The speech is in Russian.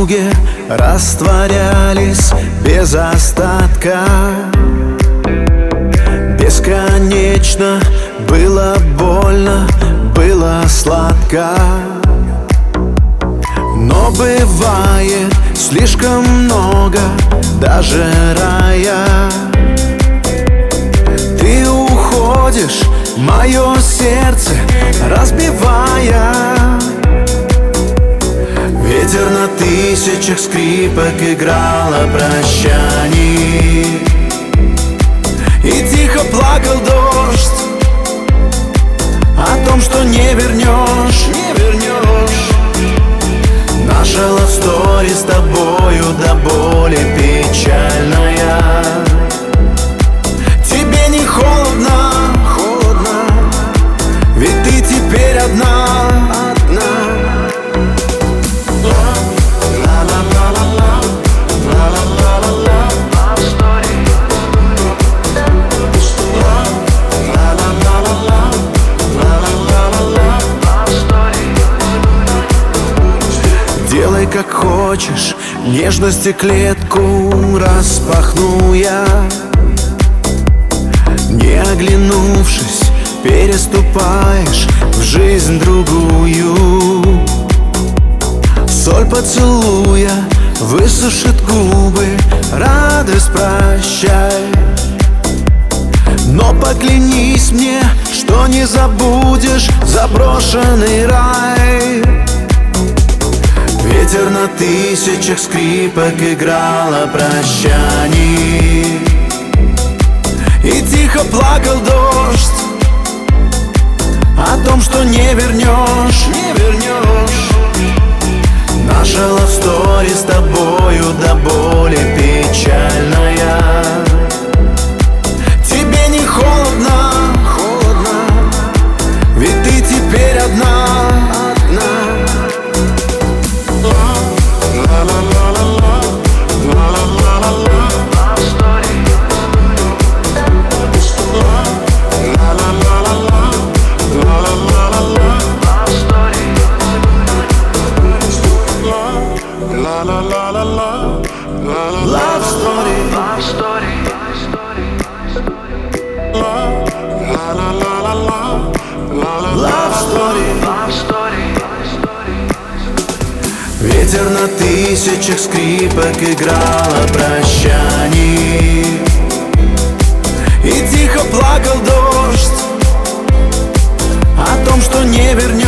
досуге растворялись без остатка. Бесконечно было больно, было сладко. Но бывает слишком много даже рая. Ты уходишь, мое сердце разбивая. Ветер на тысячах скрипок играл о прощании, и тихо плакал дождь о том, что не вернешь, не вернешь. Наша love story с тобою до боли печальная. Тебе не холодно, холодно, ведь ты теперь одна, одна. Делай как хочешь, нежности клетку распахну я. Не оглянувшись, переступаешь в жизнь другую. Соль поцелуя высушит губы, радость прощай. Но поклянись мне, что не забудешь заброшенный рай. Ветер на тысячах скрипок играл о прощании, и тихо плакал дождь о том, что не вернешь, не вернешь. Наша love story с тобою до боли печальная. Тебе не холодно, холодно, ведь ты теперь одна, одна. Love story, love story, love story, love story. Ветер на тысячах скрипок играл о прощании, и тихо плакал дождь о том, что не вернешь.